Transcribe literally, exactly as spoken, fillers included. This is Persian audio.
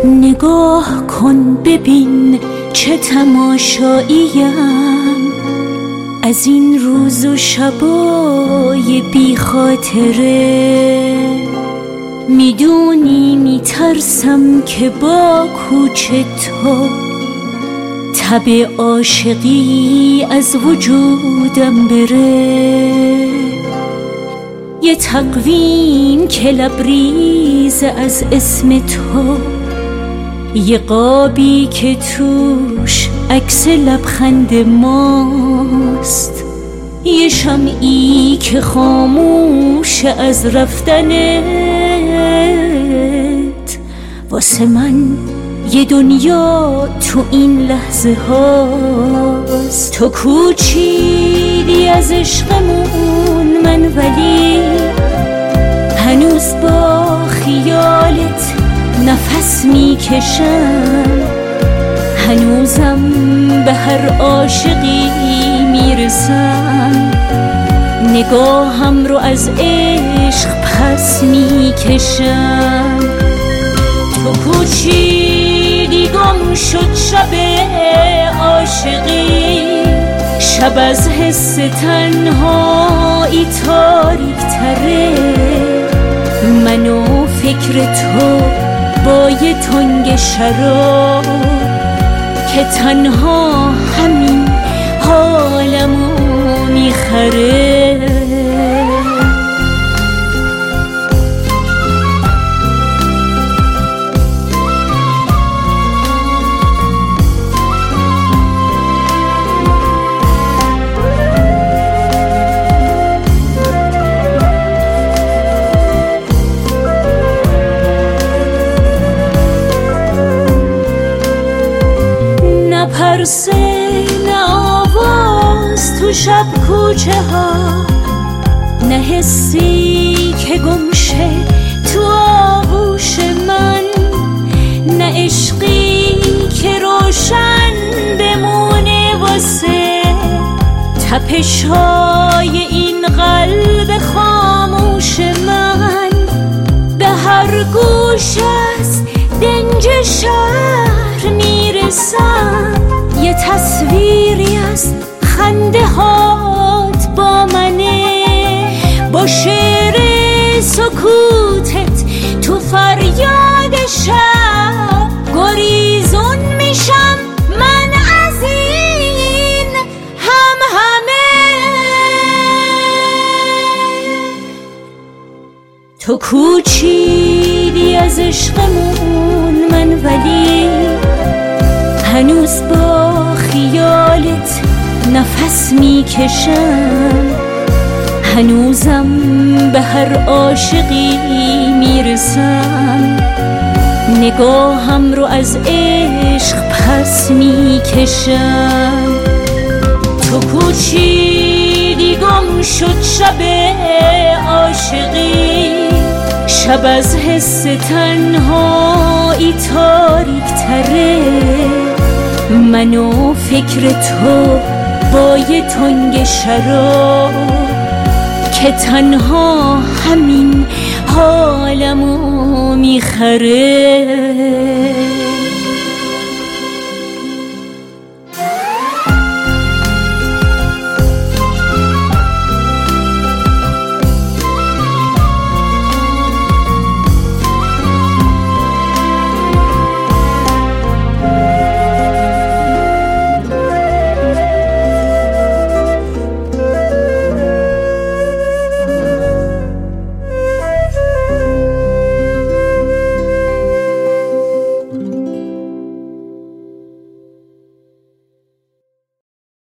نگاه کن ببین چه تماشاییم از این روز و شبای بی خاطره. میدونی میترسم که با کوچ تو تب عاشقی از وجودم بره. یه تقویم که لبریز از اسم تو، یه قابی که توش عکس لبخند ماست، یه شمعی که خاموش از رفتنت. واسه من یه دنیا تو این لحظه هاست. تو کوچیدی از عشقمون من، ولی هنوز با خیالت نفس میکشم. هنوزم به هر عاشقی میرسم، نگاهم رو از عشق پس میکشم. تو کوچیدی گم شد شب عاشقی، شب از حس تنهایی تاریک تره. من و فکر تو با یه تنگ شراب که تنها همین حالمو میخره. پرسه نه آواز تو شب کوچه ها، نه حسی که گمشه تو آغوش من، نه عشقی که روشن بمونه واسه تپش های این قلب خاموش من. به هر گوش از دنج شهر میرسم، یه تصویری از خنده هات با منه. با شعر سکوتت تو فریاد شب گریزون میشم من از این هم همه. تو کوچیدی از عشقمون من، ولی هنوز با خیالت نفس میکشم. هنوزم به هر عاشقی میرسم، نگاهم رو از عشق پس میکشم. تو کوچیدی گم شد شب عاشقی، شب از حس تنهایی تاریک تره. من و فکر تو با یه تنگ شراب که تنها همین حالمو میخره.